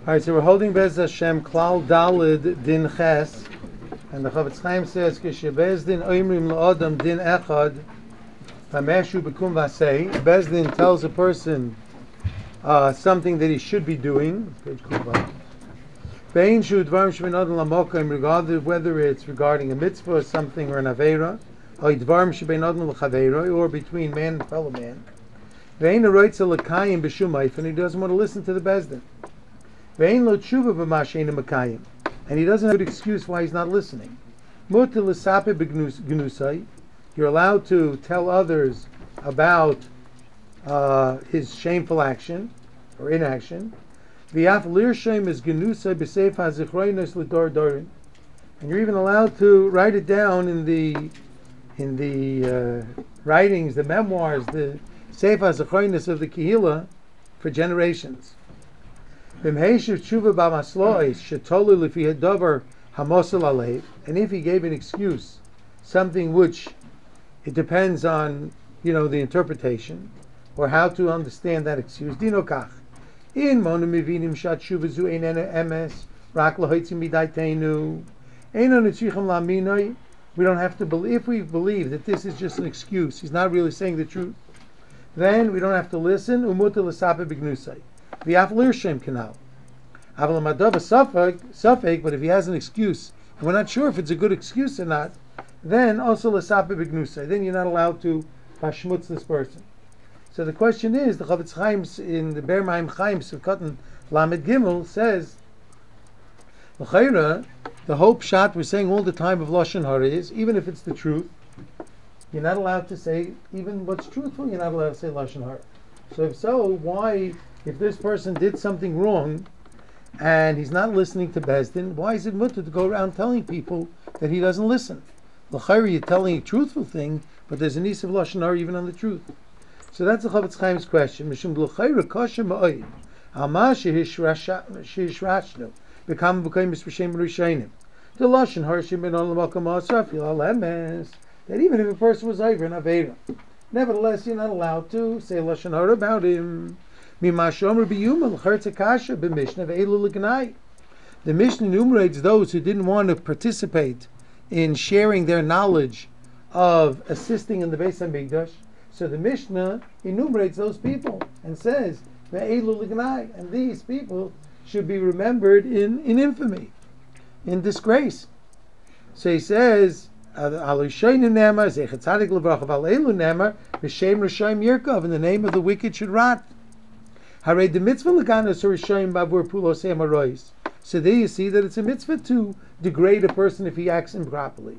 All right, so we're holding Bez Hashem Klal Dalid Din Ches, and the Chavetz Chaim says, "Kishe Din Oimrim LaAdam Din Echad Hameshu Bekum Vasei." Bezdin tells a person something that he should be doing. Bein Shu Dvarim Shemin Adam LaMokim, regardless whether it's regarding a mitzvah or something or an aveira, or Dvarim Shemin Adam LaChaveira, or between man and fellow man. Vein Aroitza L'Kayim B'Shumayf, and he doesn't want to listen to the Bezdin. And he doesn't have an excuse why he's not listening. You're allowed to tell others about his shameful action or inaction. And you're even allowed to write it down in the writings, the memoirs, the Sefer HaZichronos of the Kehillah for generations. And if he gave an excuse, something which it depends on, the interpretation or how to understand that excuse. Dinokach. In monomivinim shat shuvazu einena emes rak lahoitzim midaitenu einon etzichim laminoi. We don't have to believe. If we believe that this is just an excuse, he's not really saying the truth, then we don't have to listen. Umuta l'sape b'gnusay. V'af l'irshem kanal. Aval madava safek. But if he has an excuse, and we're not sure if it's a good excuse or not, then also l'sape b'gnusay. Then you're not allowed to pashmutz this person. So the question is, the Chavetz Chaim in the Ber Maim Chaim Sukkot Lamed Gimel says, l'chayra, the hope shot we're saying all the time of Lashon Hara is, even if it's the truth, you're not allowed to say, even what's truthful, you're not allowed to say Lashon Hara. So if so, why, if this person did something wrong, and he's not listening to Bezdin, why is it mutter to go around telling people that he doesn't listen? L'chayra, you're telling a truthful thing, but there's an issue of Lashon Hara even on the truth. So that's the Chavetz Chaim's question. Mishum l'chayra kosher ma'oid alma shehishrashnu b'kam b'kayim b'shem rishayim the Lashon Hara shemin on l'makam asafil al-emes, that even if a person was over an aveira, nevertheless you're not allowed to say Lashon Hara about him. Mimashomer b'yuma l'chayr kasha b'mishna ve'elu l'gnai. The Mishnah enumerates those who didn't want to participate in sharing their knowledge of assisting in the Beis Hamikdash. So the Mishnah enumerates those people and says, ve'elu l'gnai, and these people should be remembered in infamy, in disgrace. So he says, in the name of the wicked should rot. So there you see that it's a mitzvah to degrade a person if he acts improperly.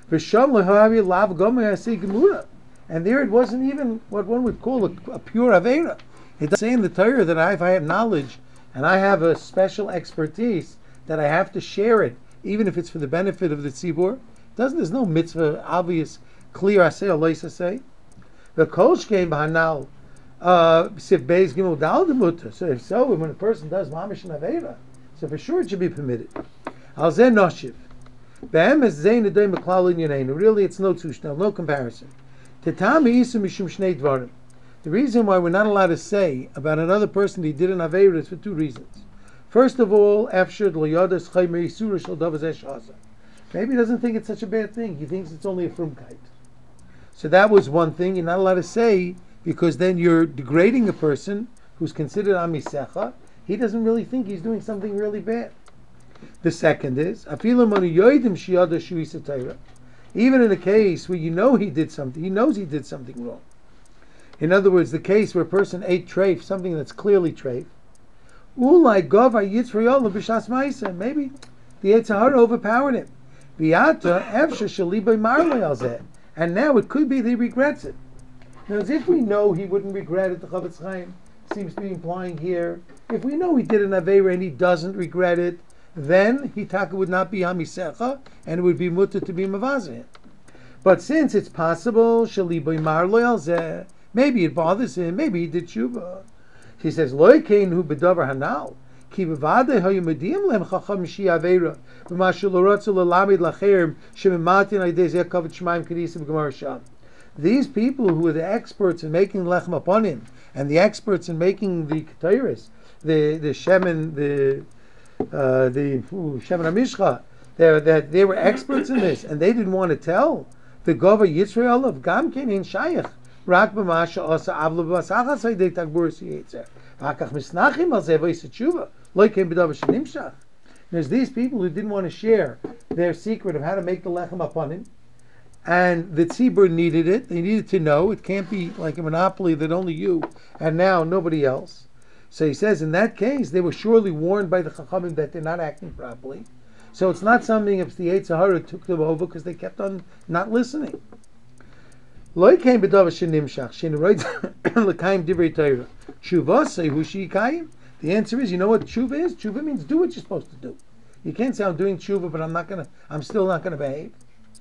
And there it wasn't even what one would call a pure Aveira. It doesn't say in the Torah that if I have knowledge and I have a special expertise, that I have to share it, even if it's for the benefit of the tzibur. There's no mitzvah, obvious, clear aseh or lois aseh. The kolshkein b'hanal sif beis gimel dal demuta. So if so, when a person does mamish and Aveira, so for sure it should be permitted. Al zeh noshiv. Be'emes zein edei meklal inyaneinu. Really, it's no tushnel, no comparison. The reason why we're not allowed to say about another person that he did an Aveira is for two reasons. First of all, maybe he doesn't think it's such a bad thing. He thinks it's only a frumkeit. So that was one thing you're not allowed to say, because then you're degrading a person who's considered amisecha. He doesn't really think he's doing something really bad. The second is, even in a case where he did something, he knows he did something wrong. In other words, the case where a person ate treif, something that's clearly treif, maybe the Yetzer Hara overpowered him. And now it could be that he regrets it. Now, as if we know he wouldn't regret it, the Chavetz Chaim seems to be implying here, if we know he did an Aveira and he doesn't regret it, then Hitaka would not be Hamisecha, and it would be mutter to be Mavazeh. But since it's possible, maybe it bothers him, maybe he did Tshuva. He says, Loi keinu b'davar hanal, ki b'vadei hayu medium lem chacham shi aveira, b'ma shelo rotzu l'lamid lacherim, shemimatin aydei zeh kavet shemaim kedisa b'gemar sham. These people who are the experts in making lechem aponim and the experts in making the ketayris, the shemen, the shemen hamishcha, they were experts in this, and they didn't want to tell the Gova Yisrael of Gamkin in Shayach. Rak b'masha asa avlo b'asachas haydei tagburis yetzer. V'akach misnachim al zevois tshuva. Loikem b'davar shenimshach. There's these people who didn't want to share their secret of how to make the lechem aponim, and the tzibur needed it. They needed to know. It can't be like a monopoly that only you and now nobody else. So he says, in that case, they were surely warned by the Chachamim that they're not acting properly. So it's not something if the Yetzer Hara took them over because they kept on not listening. The answer is, you know what tshuva is? Tshuva means do what you're supposed to do. You can't say I'm doing tshuva, but I'm still not gonna behave.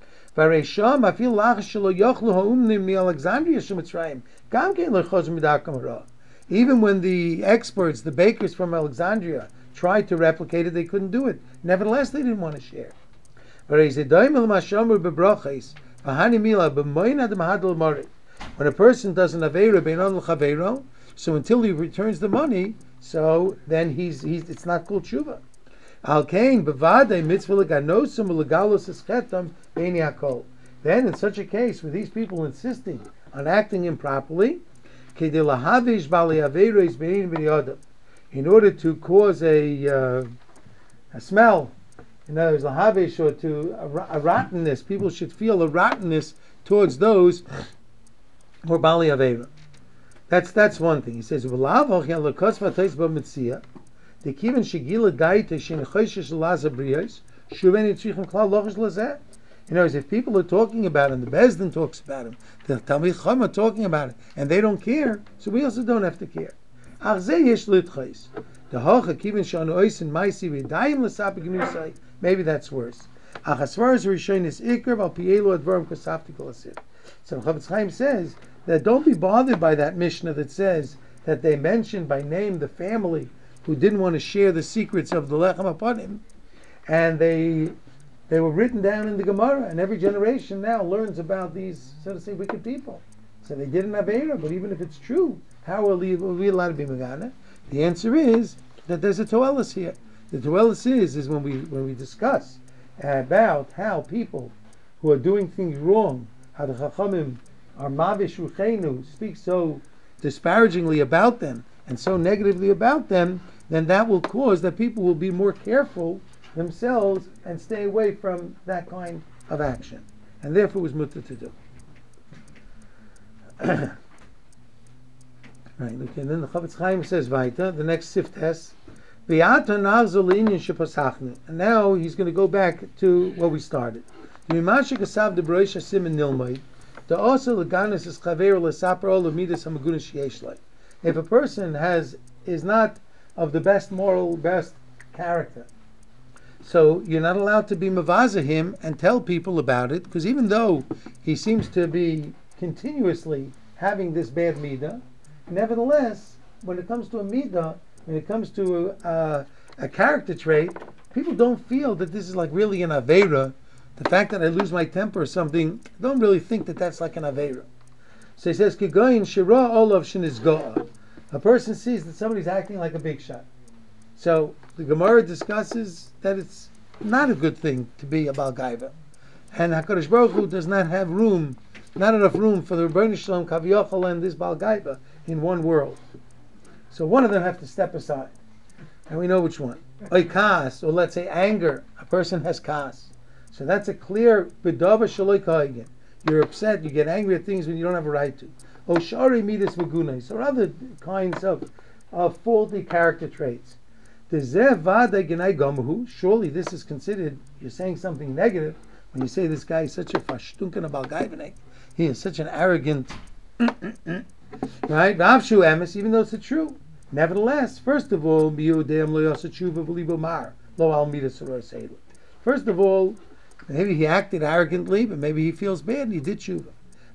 Even when the experts, the bakers from Alexandria, tried to replicate it, they couldn't do it. Nevertheless, they didn't want to share. When a person does an aveira beinon l'chaveiro, so until he returns the money, so then it's not called tshuva. Al kain bevadei mitzvah leganosum ulegalos eschetam beini hakol. Then, in such a case, with these people insisting on acting improperly, kedei lahavish bali aveiros bein v'yodam, in order to cause a smell, in other words, lahavish, or to a rottenness, people should feel a rottenness towards those who are bali aveira. That's one thing. He says, the kiven shigila daita shin choishes laza briyos shuveni tzrichim klal lochish lazeh. In other words, if people are talking about him, the Bezdin talks about him, the Talmid Chacham are talking about it, and they don't care, so we also don't have to care. Ach zeh yesh litchais. The hocha kiven shanu oisin maisi v'dayim l'sapik nusay. Maybe that's worse. Ach as far as Rishon is ikar val pielu advarim kosafti kol asir. So Chavetz Chaim says that don't be bothered by that Mishnah that says that they mentioned by name the family who didn't want to share the secrets of the lechem aponim, and they were written down in the Gemara, and every generation now learns about these, so to say, wicked people. So they didn't have Eira, but even if it's true, how are we allowed to be Megana? The answer is that there's a Toelis here. The Toelis is when we discuss about how people who are doing things wrong, how the Chachamim are Mavish Ruchenu, speak so disparagingly about them and so negatively about them, then that will cause that people will be more careful themselves and stay away from that kind of action, and therefore it was mutter to do. Right, okay, and then the Chavetz Chaim says weiter, the next siftes, and now he's going to go back to where we started. If a person is not of the best moral, best character, so you're not allowed to be mavaza him and tell people about it, because even though he seems to be continuously having this bad midah, nevertheless, when it comes to a midah, when it comes to a character trait, people don't feel that this is like really an aveira. The fact that I lose my temper or something, don't really think that that's like an aveira. So he says, Kigoyin shira olav shenizgoa. A person sees that somebody's acting like a big shot. So the Gemara discusses that it's not a good thing to be a Baal Gaiva. And HaKadosh Baruch Hu does not have room, not enough room for the Rebbeinu Shalom Kaviyachal and this Baal Gaiva in one world. So one of them have to step aside. And we know which one. Oikas, or let's say anger. A person has kas. So that's a clear B'dava Shaloi Ka'igen. You're upset, you get angry at things when you don't have a right to. Oshari Midas Vagunas, or other kinds of faulty character traits. Surely this is considered, you're saying something negative when you say this guy is such a fashtunken Baal Gaiva. He is such an arrogant, right? Even though it's true. Nevertheless, first of all, first of all, maybe he acted arrogantly, but maybe he feels bad and he did tshuva.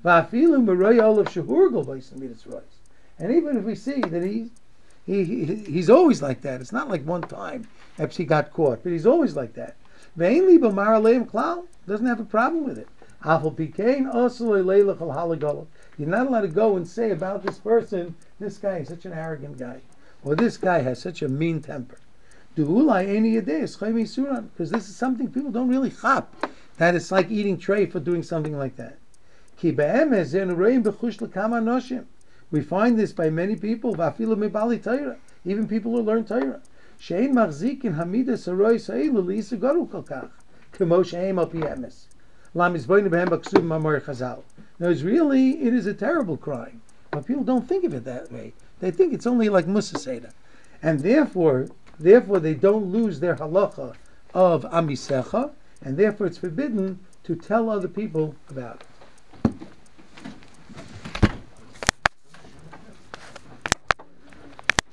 And even if we see that he's always like that, it's not like one time perhaps he got caught, but he's always like that. Doesn't have a problem with it. You're not allowed to go and say about this person, this guy is such an arrogant guy, or this guy has such a mean temper. Because this is something people don't really chap. That it's like eating treif or doing something like that. We find this by many people, even people who learn Torah. Now, it's really, it is a terrible crime. But people don't think of it that way. They think it's only like Musa Seder. And therefore they don't lose their halacha of Amisecha, and therefore it's forbidden to tell other people about it.